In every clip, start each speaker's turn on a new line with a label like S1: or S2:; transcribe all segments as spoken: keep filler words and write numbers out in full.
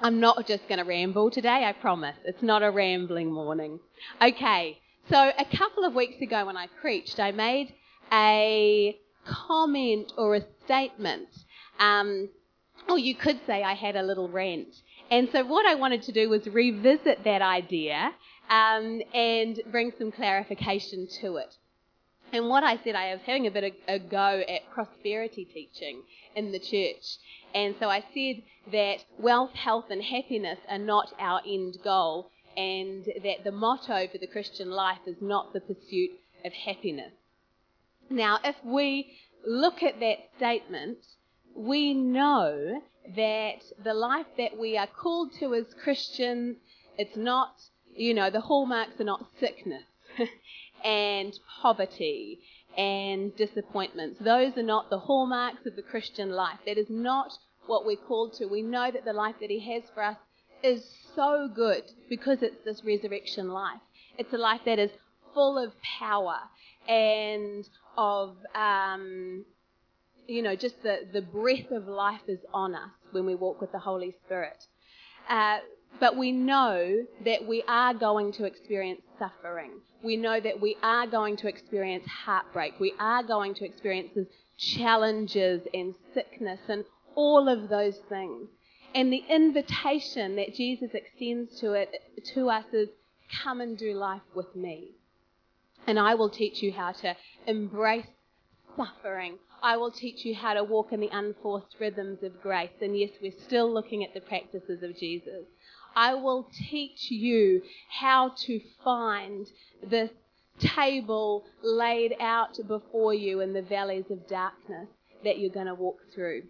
S1: I'm not just going to ramble today, I promise. It's not a rambling morning. Okay, so a couple of weeks ago when I preached, I made a comment or a statement, um, or you could say I had a little rant. And so what I wanted to do was revisit that idea um, and bring some clarification to it. And what I said, I was having a bit of a go at prosperity teaching in the church. And so I said that wealth, health and happiness are not our end goal, and that the motto for the Christian life is not the pursuit of happiness. Now, if we look at that statement, we know that the life that we are called to as Christians, it's not, you know, the hallmarks are not sickness and poverty and disappointments. Those are not the hallmarks of the Christian life. That is not what we're called to. We know that the life that he has for us is so good because it's this resurrection life. It's a life that is full of power and of, um, you know, just the, the breath of life is on us when we walk with the Holy Spirit. Uh, but we know that we are going to experience suffering. We know that we are going to experience heartbreak. We are going to experience challenges and sickness and all of those things. And the invitation that Jesus extends to it to us is, come and do life with me. And I will teach you how to embrace suffering. I will teach you how to walk in the unforced rhythms of grace. And yes, we're still looking at the practices of Jesus. I will teach you how to find this table laid out before you in the valleys of darkness that you're going to walk through.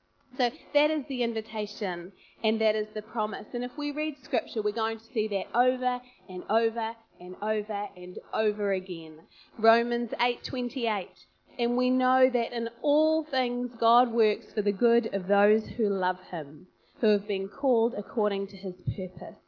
S1: So that is the invitation and that is the promise. And if we read Scripture, we're going to see that over and over and over and over again. Romans eight twenty-eight. And we know that in all things God works for the good of those who love him, who have been called according to his purpose.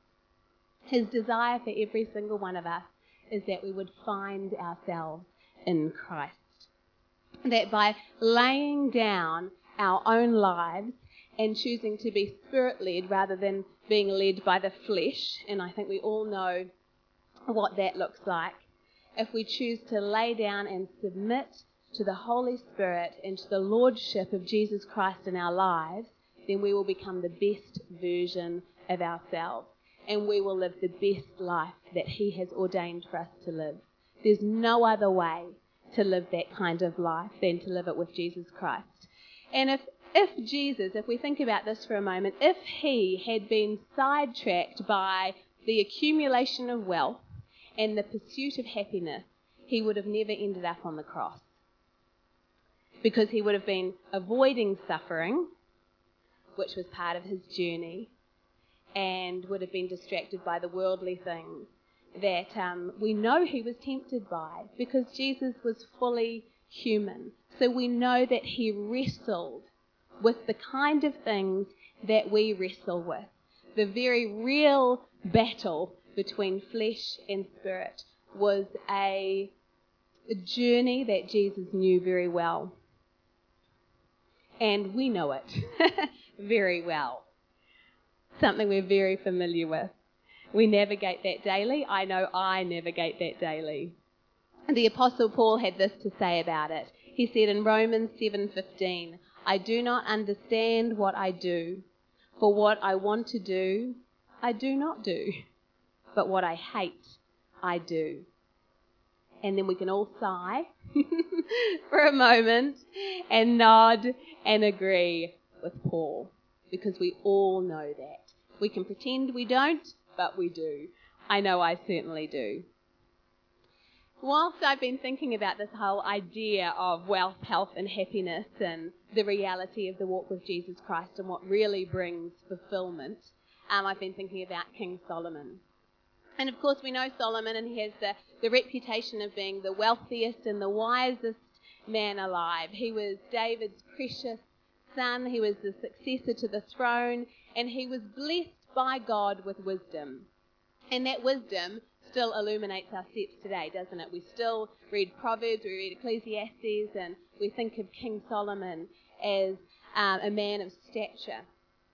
S1: His desire for every single one of us is that we would find ourselves in Christ. That by laying down our own lives and choosing to be spirit-led rather than being led by the flesh, and I think we all know what that looks like, if we choose to lay down and submit to the Holy Spirit and to the Lordship of Jesus Christ in our lives, then we will become the best version of ourselves and we will live the best life that he has ordained for us to live. There's no other way to live that kind of life than to live it with Jesus Christ. And if, if Jesus, if we think about this for a moment, if he had been sidetracked by the accumulation of wealth and the pursuit of happiness, he would have never ended up on the cross. Because he would have been avoiding suffering, which was part of his journey, and would have been distracted by the worldly things that um, we know he was tempted by, because Jesus was fully human. So we know that he wrestled with the kind of things that we wrestle with. The very real battle between flesh and spirit was a, a journey that Jesus knew very well. And we know it very well. Something we're very familiar with. We navigate that daily. I know I navigate that daily. The Apostle Paul had this to say about it. He said in Romans seven fifteen, I do not understand what I do, for what I want to do, I do not do, but what I hate, I do. And then we can all sigh for a moment and nod and agree with Paul, because we all know that. We can pretend we don't, but we do. I know I certainly do. Whilst I've been thinking about this whole idea of wealth, health and happiness and the reality of the walk with Jesus Christ and what really brings fulfillment, um, I've been thinking about King Solomon. And of course we know Solomon, and he has the, the reputation of being the wealthiest and the wisest man alive. He was David's precious son, he was the successor to the throne, and he was blessed by God with wisdom. And that wisdom still illuminates our steps today, doesn't it? We still read Proverbs, we read Ecclesiastes, and we think of King Solomon as um, a man of stature.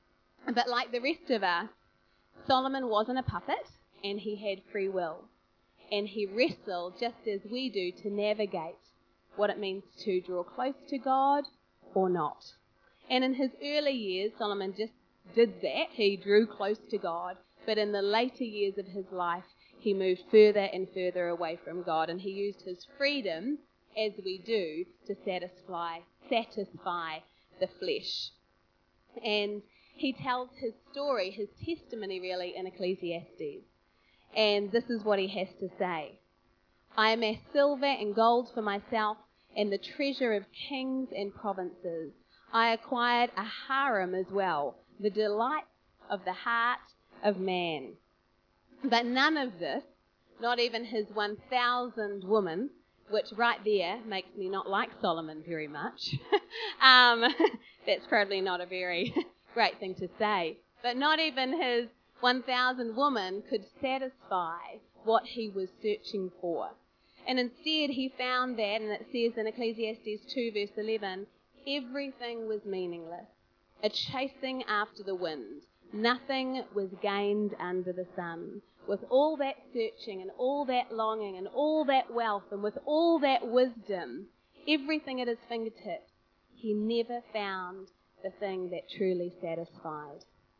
S1: But like the rest of us, Solomon wasn't a puppet, and he had free will. And he wrestled, just as we do, to navigate what it means to draw close to God or not. And in his early years, Solomon just did that. He drew close to God. But in the later years of his life, he moved further and further away from God. And he used his freedom, as we do, to satisfy, satisfy the flesh. And he tells his story, his testimony really, in Ecclesiastes. And this is what he has to say. I amass silver and gold for myself and the treasure of kings and provinces. I acquired a harem as well, the delights of the heart of man. But none of this, not even his one thousand women, which right there makes me not like Solomon very much. um, that's probably not a very great thing to say. But not even his one thousand women could satisfy what he was searching for. And instead he found that, and it says in Ecclesiastes two verse eleven, everything was meaningless, a chasing after the wind. Nothing was gained under the sun. With all that searching and all that longing and all that wealth and with all that wisdom, everything at his fingertips, he never found the thing that truly satisfied.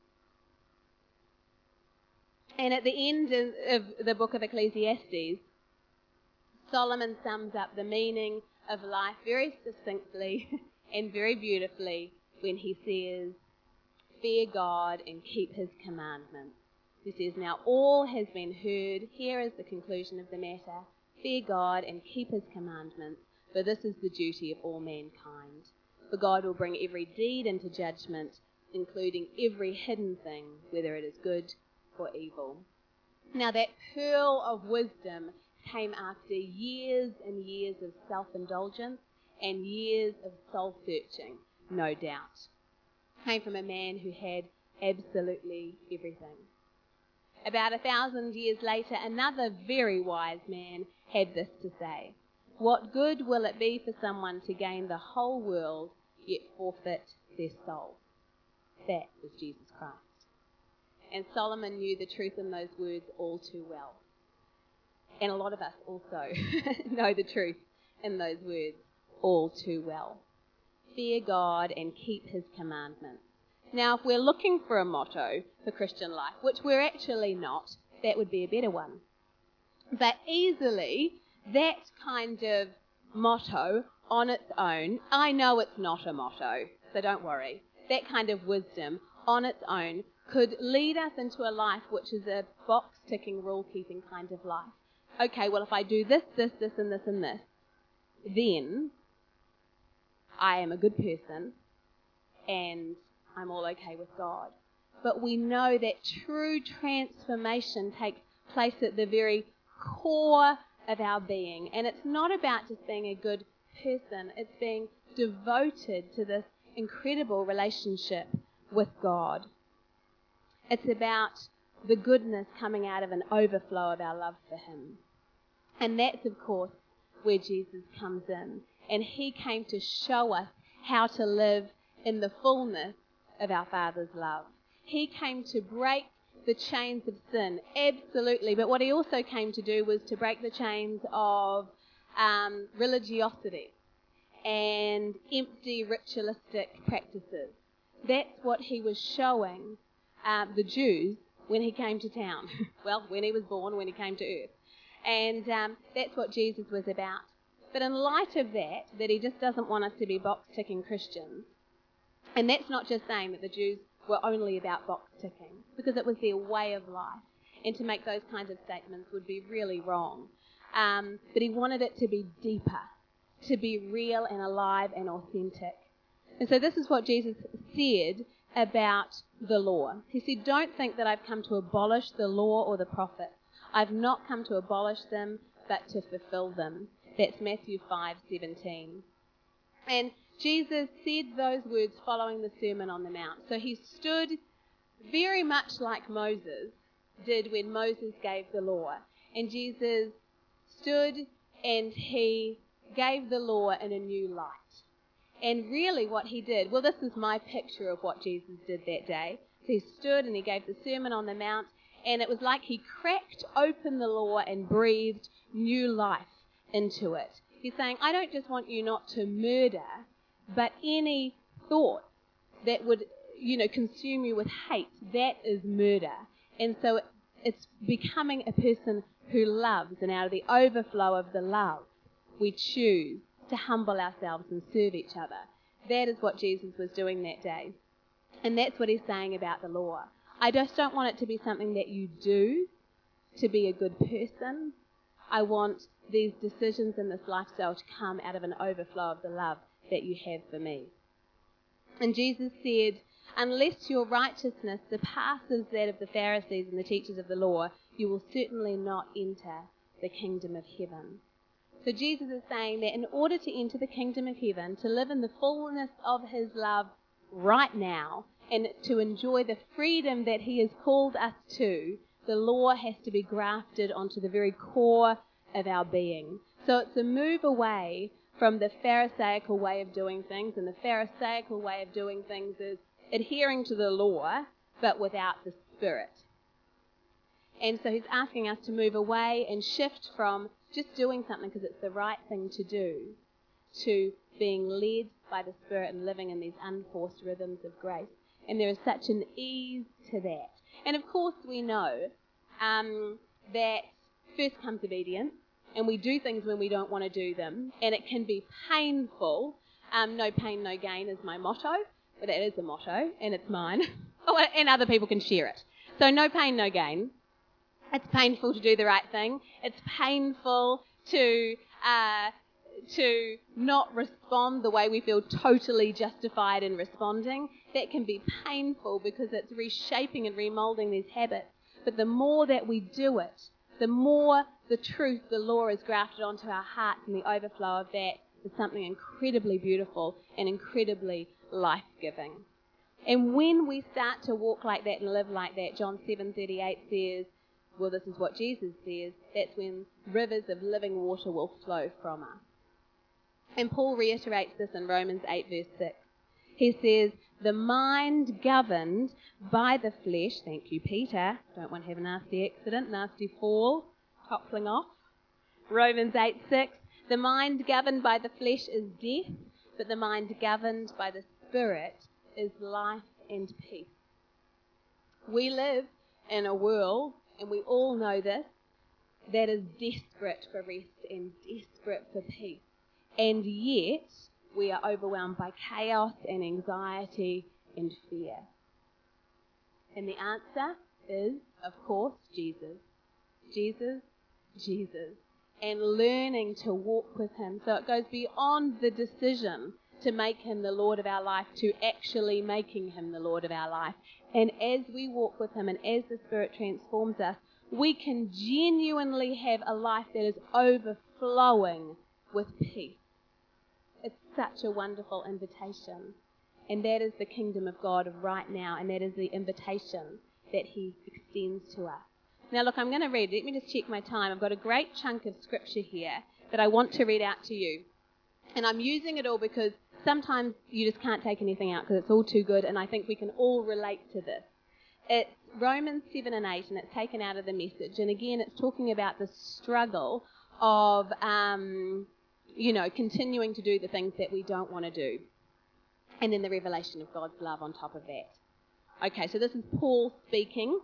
S1: And at the end of the book of Ecclesiastes, Solomon sums up the meaning of life very succinctly and very beautifully when he says, fear God and keep his commandments. He says, now all has been heard. Here is the conclusion of the matter. Fear God and keep his commandments, for this is the duty of all mankind. For God will bring every deed into judgment, including every hidden thing, whether it is good or evil. Now that pearl of wisdom came after years and years of self-indulgence and years of soul-searching, no doubt. Came from a man who had absolutely everything. About a thousand years later, another very wise man had this to say, what good will it be for someone to gain the whole world, yet forfeit their soul? That was Jesus Christ. And Solomon knew the truth in those words all too well. And a lot of us also know the truth in those words all too well. Fear God and keep his commandments. Now, if we're looking for a motto for Christian life, which we're actually not, that would be a better one. But easily, that kind of motto on its own, I know it's not a motto, so don't worry. That kind of wisdom on its own could lead us into a life which is a box-ticking, rule-keeping kind of life. Okay, well, if I do this, this, this, and this, and this, then I am a good person and I'm all okay with God. But we know that true transformation takes place at the very core of our being. And it's not about just being a good person. It's being devoted to this incredible relationship with God. It's about the goodness coming out of an overflow of our love for him. And that's, of course, where Jesus comes in. And he came to show us how to live in the fullness of our Father's love. He came to break the chains of sin, absolutely. But what he also came to do was to break the chains of um, religiosity and empty ritualistic practices. That's what he was showing uh, the Jews when he came to town. Well, when he was born, when he came to earth. And um, that's what Jesus was about. But in light of that, that he just doesn't want us to be box-ticking Christians, and that's not just saying that the Jews were only about box-ticking, because it was their way of life, and to make those kinds of statements would be really wrong. Um, but he wanted it to be deeper, to be real and alive and authentic. And so this is what Jesus said about the law. He said, don't think that I've come to abolish the law or the prophets. I've not come to abolish them, but to fulfill them. That's Matthew five seventeen. And Jesus said those words following the Sermon on the Mount. So he stood very much like Moses did when Moses gave the law. And Jesus stood and he gave the law in a new light. And really what he did, well, this is my picture of what Jesus did that day. So he stood and he gave the Sermon on the Mount, and it was like he cracked open the law and breathed new life into it. He's saying, I don't just want you not to murder, but any thoughts that would, you know, consume you with hate, that is murder. And so it's becoming a person who loves, and out of the overflow of the love, we choose to humble ourselves and serve each other. That is what Jesus was doing that day. And that's what he's saying about the law. I just don't want it to be something that you do to be a good person. I want these decisions and this lifestyle to come out of an overflow of the love that you have for me. And Jesus said, unless your righteousness surpasses that of the Pharisees and the teachers of the law, you will certainly not enter the kingdom of heaven. So Jesus is saying that in order to enter the kingdom of heaven, to live in the fullness of his love right now, and to enjoy the freedom that he has called us to, the law has to be grafted onto the very core of our being. So it's a move away from the Pharisaical way of doing things, and the Pharisaical way of doing things is adhering to the law, but without the Spirit. And so he's asking us to move away and shift from just doing something because it's the right thing to do, to being led by the Spirit and living in these unforced rhythms of grace. And there is such an ease to that. And of course we know um, that first comes obedience, and we do things when we don't want to do them, and it can be painful. Um, no pain, no gain is my motto. Well, that is a motto, and it's mine. Oh, and other people can share it. So no pain, no gain. It's painful to do the right thing. It's painful to uh, to not respond the way we feel totally justified in responding. That can be painful because it's reshaping and remolding these habits. But the more that we do it, the more the truth, the law is grafted onto our hearts, and the overflow of that is something incredibly beautiful and incredibly life-giving. And when we start to walk like that and live like that, John seven thirty-eight says, well, this is what Jesus says, that's when rivers of living water will flow from us. And Paul reiterates this in Romans eight verse six. He says, the mind governed by the flesh, thank you Peter, don't want to have a nasty accident, nasty fall, toppling off. Romans eight six, the mind governed by the flesh is death, but the mind governed by the Spirit is life and peace. We live in a world, and we all know this, that is desperate for rest and desperate for peace. And yet, we are overwhelmed by chaos and anxiety and fear. And the answer is, of course, Jesus. Jesus, Jesus. And learning to walk with him. So it goes beyond the decision to make him the Lord of our life to actually making him the Lord of our life. And as we walk with him and as the Spirit transforms us, we can genuinely have a life that is overflowing with peace. It's such a wonderful invitation. And that is the kingdom of God right now, and that is the invitation that he extends to us. Now look, I'm going to read. Let me just check my time. I've got a great chunk of scripture here that I want to read out to you. And I'm using it all because sometimes you just can't take anything out because it's all too good, and I think we can all relate to this. It's Romans seven and eight, and it's taken out of the Message. And again, it's talking about the struggle of, um, you know, continuing to do the things that we don't want to do. And then the revelation of God's love on top of that. Okay, so this is Paul speaking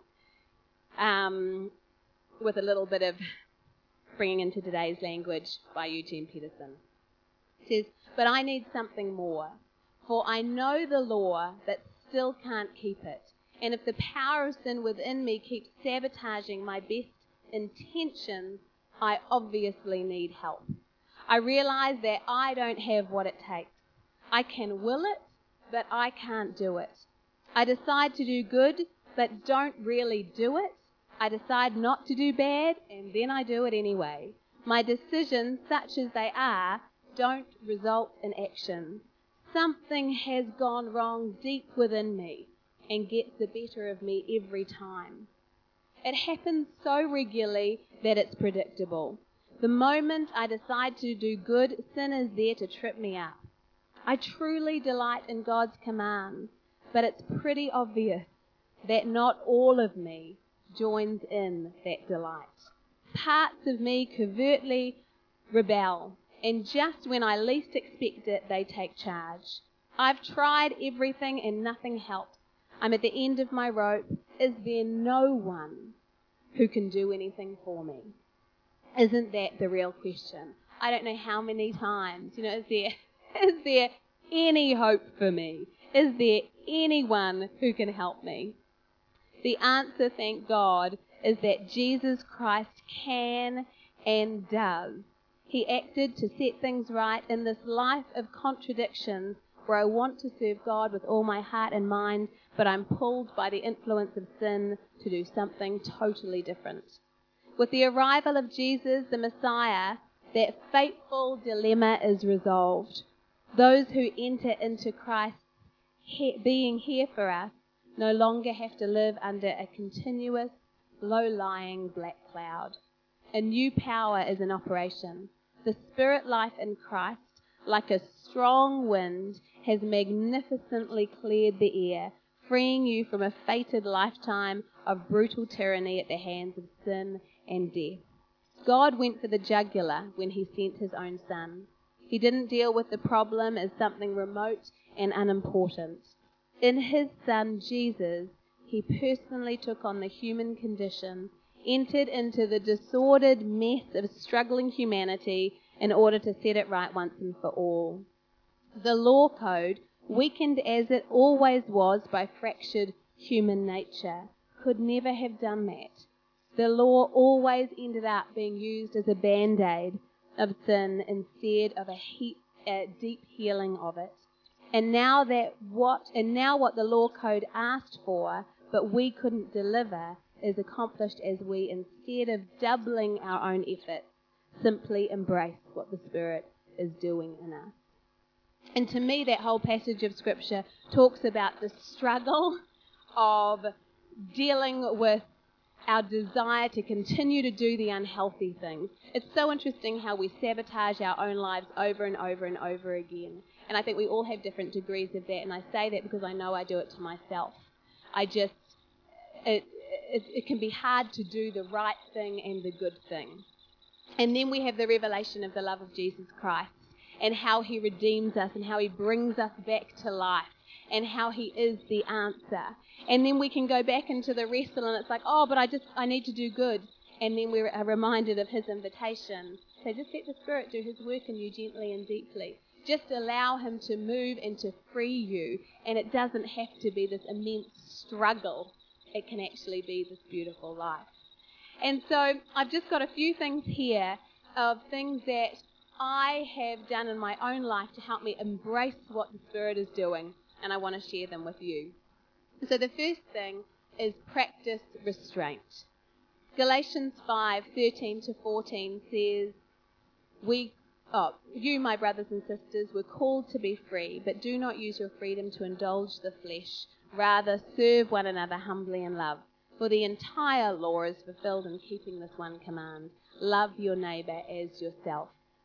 S1: um, with a little bit of bringing into today's language by Eugene Peterson. It says, but I need something more, for I know the law but still can't keep it. And if the power of sin within me keeps sabotaging my best intentions, I obviously need help. I realize that I don't have what it takes. I can will it, but I can't do it. I decide to do good, but don't really do it. I decide not to do bad, and then I do it anyway. My decisions, such as they are, don't result in action. Something has gone wrong deep within me and gets the better of me every time. It happens so regularly that it's predictable. The moment I decide to do good, sin is there to trip me up. I truly delight in God's commands, but it's pretty obvious that not all of me joins in that delight. Parts of me covertly rebel, and just when I least expect it, they take charge. I've tried everything and nothing helps. I'm at the end of my rope. Is there no one who can do anything for me? Isn't that the real question? I don't know how many times, you know, is there, is there any hope for me? Is there anyone who can help me? The answer, thank God, is that Jesus Christ can and does. He acted to set things right in this life of contradictions where I want to serve God with all my heart and mind, but I'm pulled by the influence of sin to do something totally different. With the arrival of Jesus, the Messiah, that fateful dilemma is resolved. Those who enter into Christ's being here for us no longer have to live under a continuous, low-lying black cloud. A new power is in operation. The spirit life in Christ, like a strong wind, has magnificently cleared the air, freeing you from a fated lifetime of brutal tyranny at the hands of sin and death. God went for the jugular when he sent his own son. He didn't deal with the problem as something remote and unimportant. In his son Jesus, he personally took on the human condition, entered into the disordered mess of struggling humanity in order to set it right once and for all. The law code, weakened as it always was by fractured human nature, could never have done that. The law always ended up being used as a band-aid of sin instead of a, heap, a deep healing of it. And now that what and now what the law code asked for, but we couldn't deliver, is accomplished as we, instead of doubling our own efforts, simply embrace what the Spirit is doing in us. And to me, that whole passage of Scripture talks about the struggle of dealing with our desire to continue to do the unhealthy things. It's so interesting how we sabotage our own lives over and over and over again. And I think we all have different degrees of that. And I say that because I know I do it to myself. I just, it, it, it can be hard to do the right thing and the good thing. And then we have the revelation of the love of Jesus Christ and how he redeems us and how he brings us back to life and how he is the answer. And then we can go back into the wrestle and it's like, oh, but I just, I need to do good. And then we're reminded of his invitation. So just let the Spirit do his work in you gently and deeply. Just allow him to move and to free you. And it doesn't have to be this immense struggle. It can actually be this beautiful life. And so I've just got a few things here of things that I have done in my own life to help me embrace what the Spirit is doing. And I want to share them with you. So the first thing is practice restraint. Galatians five thirteen to fourteen says, "We, oh, you, my brothers and sisters, were called to be free, but do not use your freedom to indulge the flesh. Rather, serve one another humbly in love. For the entire law is fulfilled in keeping this one command: love your neighbour as yourself."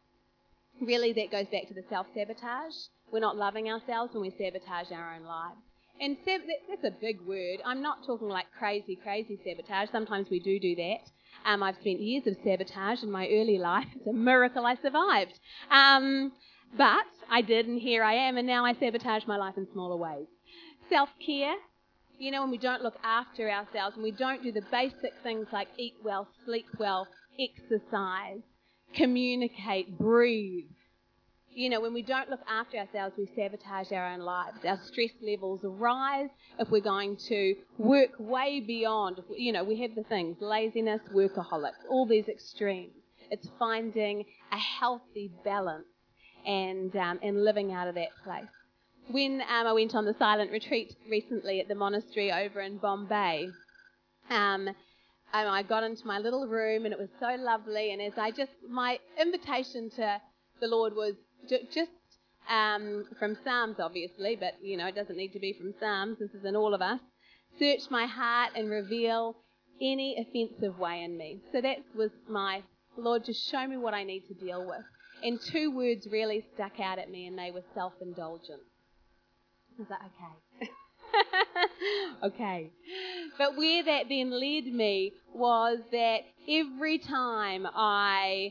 S1: Really, that goes back to the self-sabotage. We're not loving ourselves when we sabotage our own lives. And sab- that's a big word. I'm not talking like crazy, crazy sabotage. Sometimes we do do that. Um, I've spent years of sabotage in my early life. It's a miracle I survived. Um, but I did, and here I am, and now I sabotage my life in smaller ways. Self-care. You know, when we don't look after ourselves, and we don't do the basic things like eat well, sleep well, exercise, communicate, breathe. You know, when we don't look after ourselves, we sabotage our own lives. Our stress levels rise if we're going to work way beyond. You know, we have the things, laziness, workaholics, all these extremes. It's finding a healthy balance and um, and living out of that place. When um, I went on the silent retreat recently at the monastery over in Bombay, um, and I got into my little room and it was so lovely. And as I just, my invitation to the Lord was just um, from Psalms, obviously, but, you know, it doesn't need to be from Psalms. This is in all of us. Search my heart and reveal any offensive way in me. So that was my, Lord, just show me what I need to deal with. And two words really stuck out at me, and they were self-indulgence. I was like, okay. Okay. But where that then led me was that every time I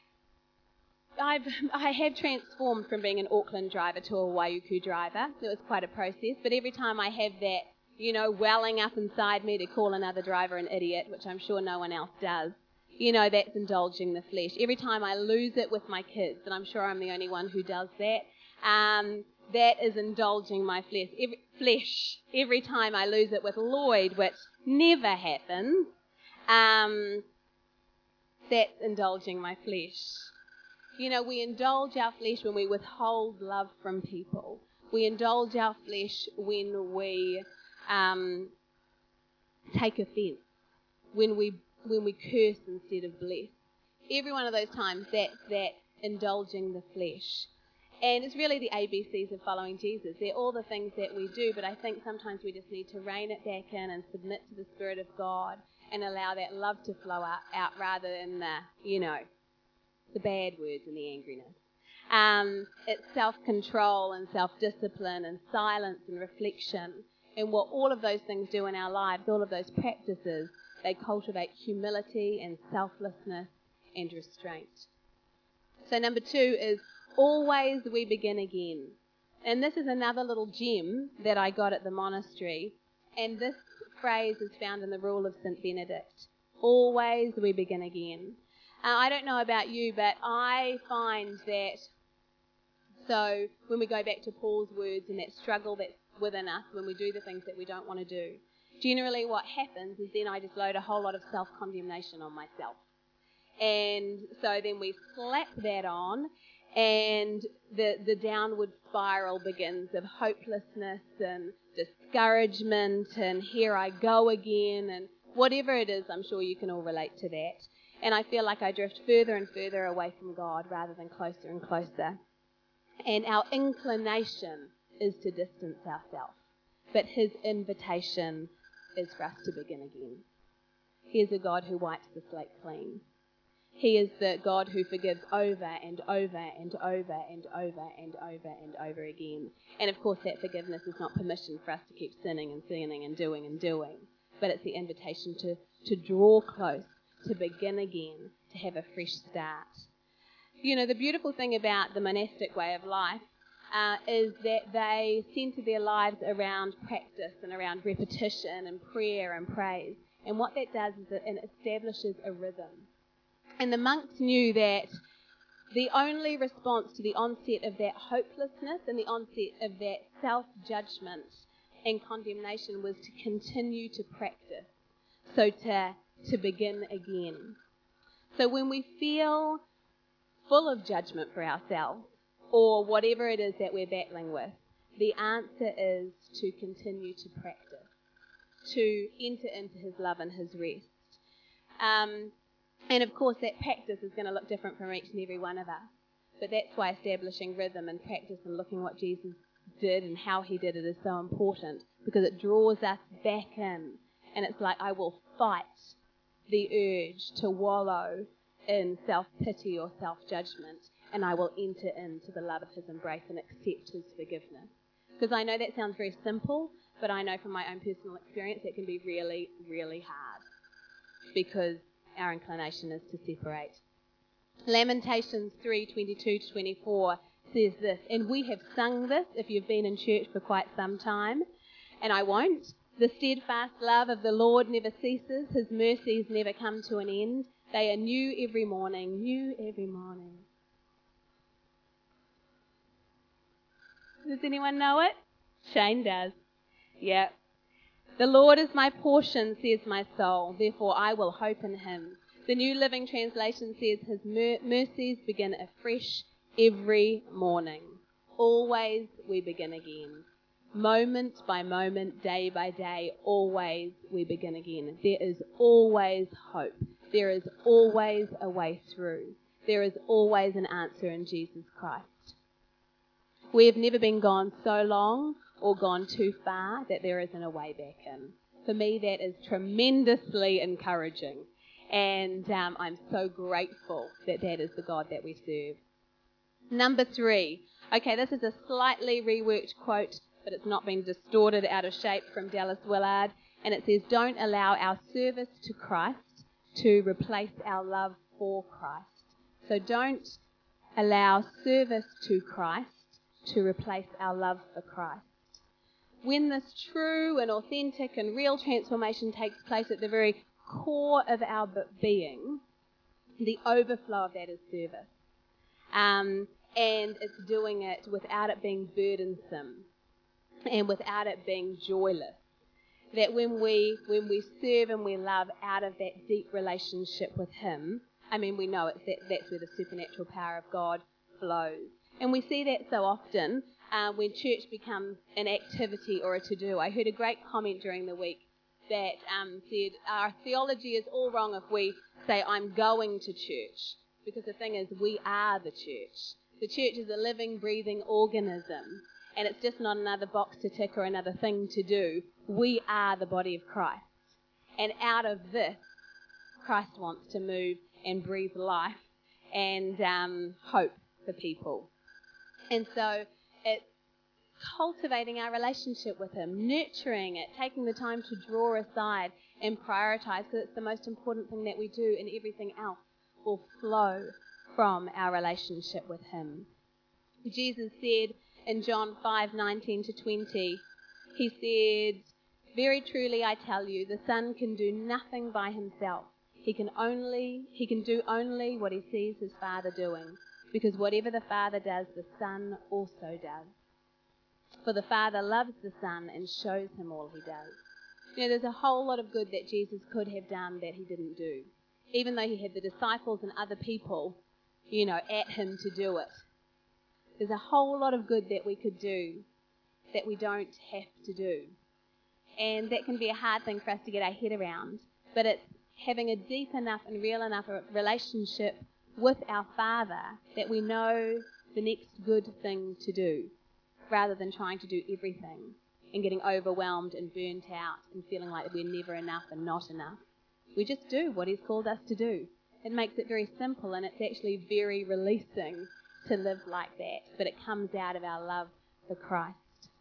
S1: I've, I have transformed from being an Auckland driver to a Waiuku driver. It was quite a process, but every time I have that, you know, welling up inside me to call another driver an idiot, which I'm sure no one else does, you know, that's indulging the flesh. Every time I lose it with my kids, and I'm sure I'm the only one who does that, um, that is indulging my flesh. Every, flesh. Every time I lose it with Lloyd, which never happens, um, that's indulging my flesh. You know, we indulge our flesh when we withhold love from people. We indulge our flesh when we um, take offence, when we when we curse instead of bless. Every one of those times, that's that indulging the flesh. And it's really the A B Cs of following Jesus. They're all the things that we do, but I think sometimes we just need to rein it back in and submit to the Spirit of God and allow that love to flow out, out rather than the, you know, the bad words and the angriness. Um, it's self-control and self-discipline and silence and reflection. And what all of those things do in our lives, all of those practices, they cultivate humility and selflessness and restraint. So number two is always we begin again. And this is another little gem that I got at the monastery. And this phrase is found in the Rule of Saint Benedict. Always we begin again. Uh, I don't know about you, but I find that, so when we go back to Paul's words and that struggle that's within us when we do the things that we don't want to do, generally what happens is then I just load a whole lot of self-condemnation on myself. And so then we slap that on, and the, the downward spiral begins of hopelessness and discouragement and here I go again, and whatever it is, I'm sure you can all relate to that. And I feel like I drift further and further away from God rather than closer and closer. And our inclination is to distance ourselves. But his invitation is for us to begin again. He is a God who wipes the slate clean. He is the God who forgives over and over and over and over and over and over again. And of course that forgiveness is not permission for us to keep sinning and sinning and doing and doing. But it's the invitation to, to draw close, to begin again, to have a fresh start. You know, the beautiful thing about the monastic way of life uh, is that they centre their lives around practice and around repetition and prayer and praise. And what that does is it establishes a rhythm. And the monks knew that the only response to the onset of that hopelessness and the onset of that self-judgment and condemnation was to continue to practice. So to to begin again. So when we feel full of judgment for ourselves or whatever it is that we're battling with, the answer is to continue to practice, to enter into his love and his rest. Um, and of course that practice is going to look different from each and every one of us. But that's why establishing rhythm and practice and looking what Jesus did and how he did it is so important, because it draws us back in. And it's like, I will fight the urge to wallow in self-pity or self-judgment, and I will enter into the love of his embrace and accept his forgiveness. Because I know that sounds very simple, but I know from my own personal experience it can be really, really hard, because our inclination is to separate. Lamentations three twenty-two to twenty-four says this, and we have sung this if you've been in church for quite some time, and I won't. The steadfast love of the Lord never ceases. His mercies never come to an end. They are new every morning, new every morning. Does anyone know it? Shane does. Yeah. The Lord is my portion, says my soul. Therefore I will hope in him. The New Living Translation says his mer- mercies begin afresh every morning. Always we begin again. Moment by moment, day by day, always we begin again. There is always hope. There is always a way through. There is always an answer in Jesus Christ. We have never been gone so long or gone too far that there isn't a way back in. For me, that is tremendously encouraging. And um, I'm so grateful that that is the God that we serve. Number three. Okay, this is a slightly reworked quote but it's not been distorted out of shape from Dallas Willard. And it says, don't allow our service to Christ to replace our love for Christ. So don't allow service to Christ to replace our love for Christ. When this true and authentic and real transformation takes place at the very core of our being, the overflow of that is service. Um, and it's doing it without it being burdensome and without it being joyless. That when we when we serve and we love out of that deep relationship with Him, I mean, we know it's that, that's where the supernatural power of God flows. And we see that so often uh, when church becomes an activity or a to-do. I heard a great comment during the week that um, said, our theology is all wrong if we say, I'm going to church. Because the thing is, we are the church. The church is a living, breathing organism. And it's just not another box to tick or another thing to do. We are the body of Christ. And out of this, Christ wants to move and breathe life and um, hope for people. And so it's cultivating our relationship with Him, nurturing it, taking the time to draw aside and prioritize, because it's the most important thing that we do, and everything else will flow from our relationship with Him. Jesus said in John five nineteen to twenty, He said, very truly I tell you, the Son can do nothing by Himself. He can only, he can do only what He sees His Father doing, because whatever the Father does, the Son also does. For the Father loves the Son and shows Him all He does. You know, there's a whole lot of good that Jesus could have done that He didn't do. Even though He had the disciples and other people, you know, at Him to do it. There's a whole lot of good that we could do that we don't have to do. And that can be a hard thing for us to get our head around. But it's having a deep enough and real enough relationship with our Father that we know the next good thing to do, rather than trying to do everything and getting overwhelmed and burnt out and feeling like we're never enough and not enough. We just do what He's called us to do. It makes it very simple, and it's actually very releasing to live like that, but it comes out of our love for Christ.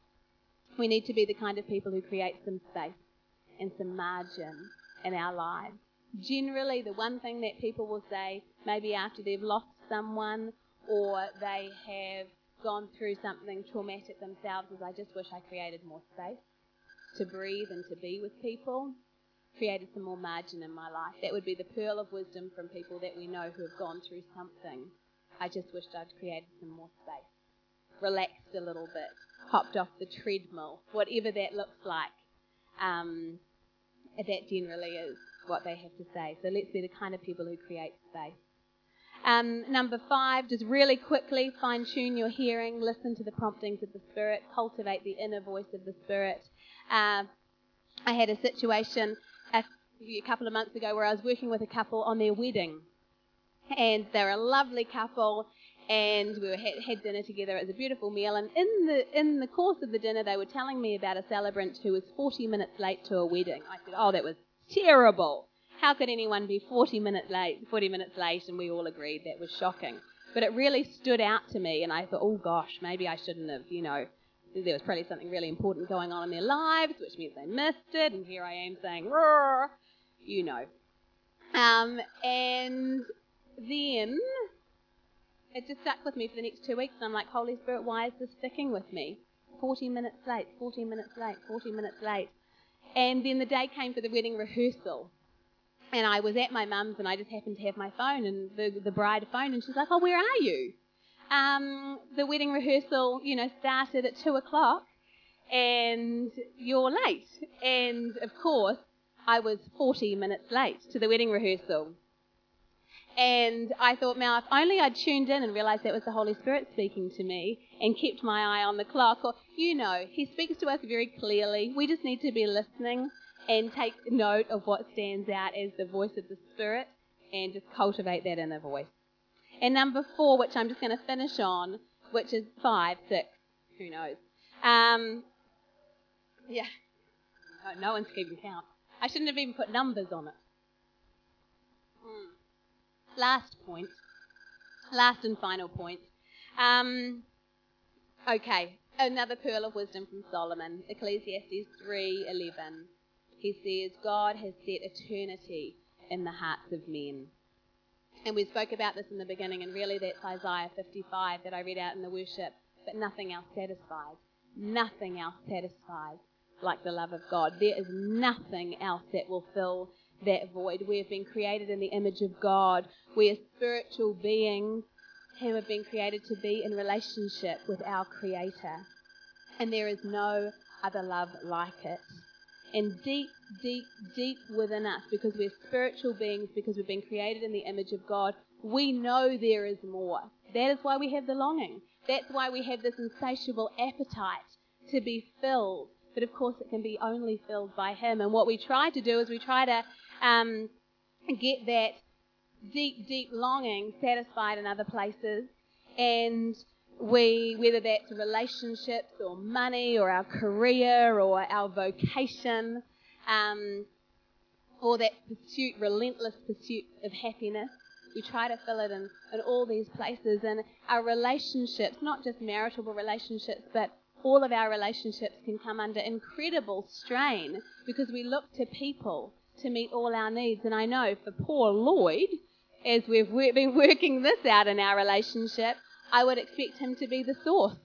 S1: We need to be the kind of people who create some space and some margin in our lives. Generally, the one thing that people will say, maybe after they've lost someone or they have gone through something traumatic themselves, is, I just wish I created more space to breathe and to be with people, created some more margin in my life. That would be the pearl of wisdom from people that we know who have gone through something. I just wished I'd created some more space, relaxed a little bit, hopped off the treadmill, whatever that looks like. Um, that generally is what they have to say. So let's be the kind of people who create space. Um, number five, just really quickly fine-tune your hearing, listen to the promptings of the Spirit, cultivate the inner voice of the Spirit. Uh, I had a situation a, a couple of months ago where I was working with a couple on their wedding. And they're a lovely couple, and we were, had, had dinner together. It was a beautiful meal, and in the in the course of the dinner, they were telling me about a celebrant who was forty minutes late to a wedding. I said, oh, that was terrible. How could anyone be forty minutes late, forty minutes late? And we all agreed that was shocking. But it really stood out to me, and I thought, oh, gosh, maybe I shouldn't have, you know, there was probably something really important going on in their lives, which means they missed it, and here I am saying, roar, you know. Um, and... Then it just stuck with me for the next two weeks, and I'm like, Holy Spirit, why is this sticking with me? forty minutes late, forty minutes late, forty minutes late. And then the day came for the wedding rehearsal, and I was at my mum's, and I just happened to have my phone, and the, the bride phone, and she's like, oh, where are you? Um, the wedding rehearsal, you know, started at two o'clock, and you're late. And, of course, I was forty minutes late to the wedding rehearsal. And I thought, now, if only I'd tuned in and realised that was the Holy Spirit speaking to me and kept my eye on the clock. Or, you know, He speaks to us very clearly. We just need to be listening and take note of what stands out as the voice of the Spirit and just cultivate that inner voice. And number four, which I'm just going to finish on, which is five, six, who knows. Um, yeah, no, no one's keeping count. I shouldn't have even put numbers on it. Mm. Last point, last and final point. Um, okay, Another pearl of wisdom from Solomon, Ecclesiastes three eleven. He says, God has set eternity in the hearts of men. And we spoke about this in the beginning, and really that's Isaiah fifty-five that I read out in the worship. But nothing else satisfies. Nothing else satisfies like the love of God. There is nothing else that will fill that void. We have been created in the image of God. We are spiritual beings who have been created to be in relationship with our Creator. And there is no other love like it. And deep, deep, deep within us, because we're spiritual beings, because we've been created in the image of God, we know there is more. That is why we have the longing. That's why we have this insatiable appetite to be filled. But of course it can be only filled by Him. And what we try to do is we try to um, get that deep, deep longing satisfied in other places. And we, whether that's relationships or money or our career or our vocation, um, or that pursuit, relentless pursuit of happiness, we try to fill it in, in all these places. And our relationships, not just marital relationships, but all of our relationships can come under incredible strain because we look to people to meet all our needs. And I know for poor Lloyd, as we've been working this out in our relationship, I would expect him to be the source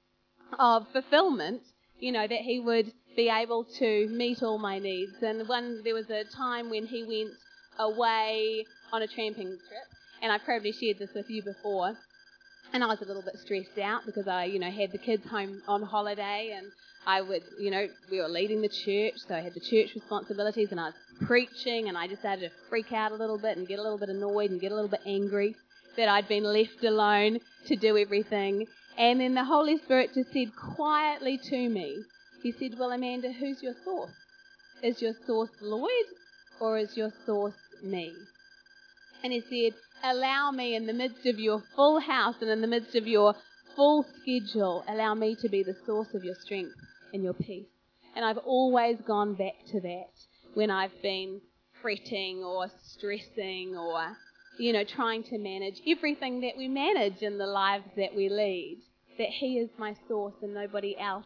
S1: of fulfillment, you know, that he would be able to meet all my needs. And one, there was a time when he went away on a tramping trip, and I probably shared this with you before, and I was a little bit stressed out because I, you know, had the kids home on holiday, and I would, you know, we were leading the church, so I had the church responsibilities, and I was preaching, and I just started to freak out a little bit and get a little bit annoyed and get a little bit angry that I'd been left alone to do everything. And then the Holy Spirit just said quietly to me, He said, well, Amanda, who's your source? Is your source Lloyd, or is your source me? And He said, allow me in the midst of your full house and in the midst of your full schedule, allow me to be the source of your strength and your peace. And I've always gone back to that when I've been fretting or stressing or, you know, trying to manage everything that we manage in the lives that we lead, that He is my source and nobody else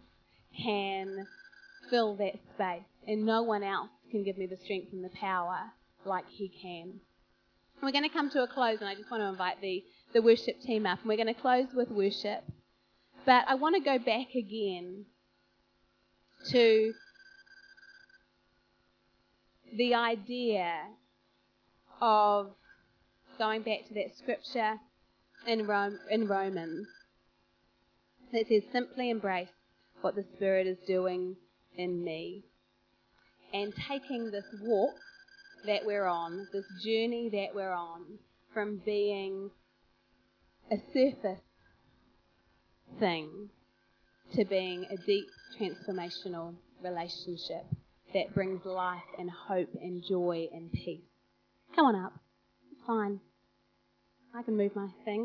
S1: can fill that space, and no one else can give me the strength and the power like He can. And we're going to come to a close, and I just want to invite the, the worship team up, and we're going to close with worship. But I want to go back again to the idea of going back to that scripture in Rome, in Romans that says, simply embrace what the Spirit is doing in me. And taking this walk that we're on, this journey that we're on, from being a surface thing to being a deep transformational relationship that brings life and hope and joy and peace. Come on up. It's fine. I can move my thing.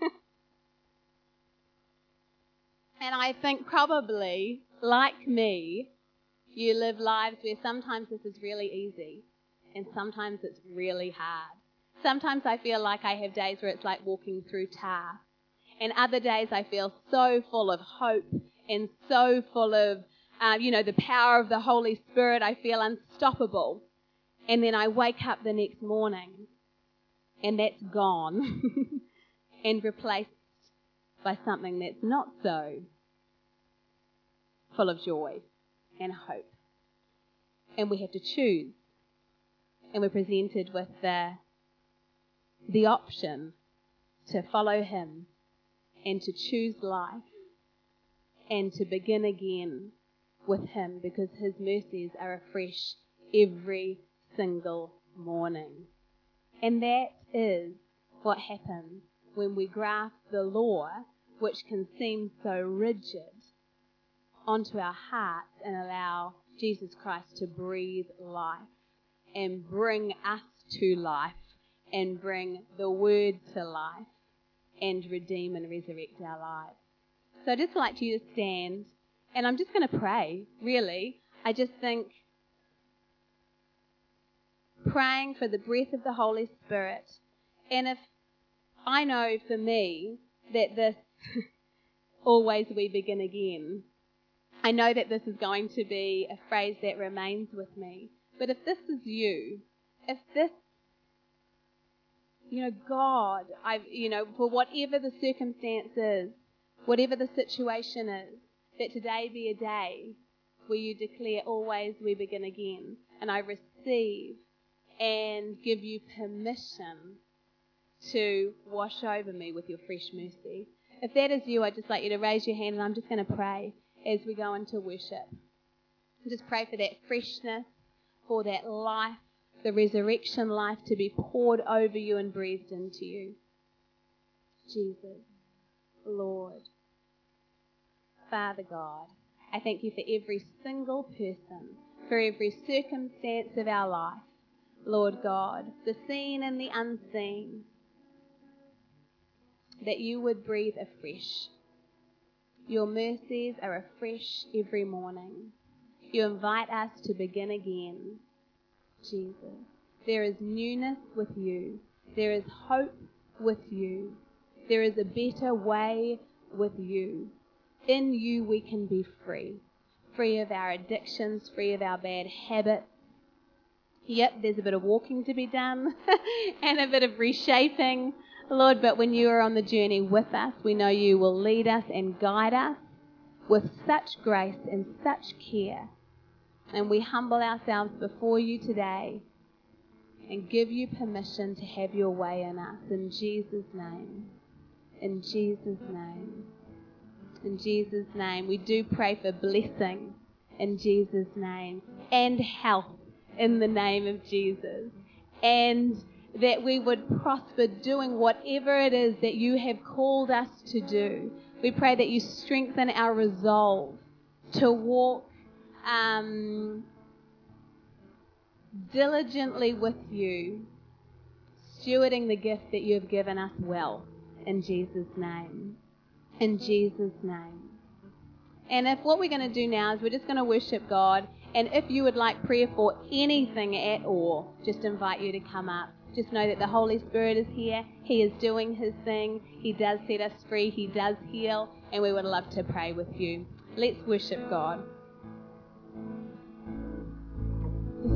S1: And I think probably, like me, you live lives where sometimes this is really easy and sometimes it's really hard. Sometimes I feel like I have days where it's like walking through tar. And other days I feel so full of hope and so full of, uh, you know, the power of the Holy Spirit. I feel unstoppable. And then I wake up the next morning and that's gone and replaced by something that's not so full of joy and hope. And we have to choose. And we're presented with the, the option to follow Him and to choose life and to begin again with Him, because His mercies are afresh every single morning. And that is what happens when we grasp the law, which can seem so rigid, onto our hearts and allow Jesus Christ to breathe life and bring us to life and bring the Word to life and redeem and resurrect our lives. So I'd just like you to stand, and I'm just going to pray, really. I just think praying for the breath of the Holy Spirit. And if I know for me that this always we begin again. I know that this is going to be a phrase that remains with me. But if this is you, if this, you know, God, I've, you know, for whatever the circumstance is, whatever the situation is, that today be a day where you declare always we begin again. And I receive and give you permission to wash over me with your fresh mercy. If that is you, I'd just like you to raise your hand, and I'm just going to pray as we go into worship. Just pray for that freshness, for that life, the resurrection life to be poured over you and breathed into you. Jesus, Lord, Father God, I thank you for every single person, for every circumstance of our life. Lord God, the seen and the unseen, that you would breathe afresh. Your mercies are afresh every morning. You invite us to begin again. Jesus, there is newness with you. There is hope with you. There is a better way with you. In you we can be free. Free of our addictions, free of our bad habits. Yep, there's a bit of walking to be done and a bit of reshaping, Lord, but when you are on the journey with us, we know you will lead us and guide us with such grace and such care. And we humble ourselves before you today and give you permission to have your way in us. In Jesus' name. In Jesus' name. In Jesus' name. We do pray for blessing in Jesus' name and health in the name of Jesus. And that we would prosper doing whatever it is that you have called us to do. We pray that you strengthen our resolve to walk um, diligently with you, stewarding the gift that you have given us well, in Jesus' name. In Jesus' name. And if what we're going to do now is we're just going to worship God, and if you would like prayer for anything at all, just invite you to come up. Just know that the Holy Spirit is here. He is doing his thing. He does set us free. He does heal, and we would love to pray with you. Let's worship God.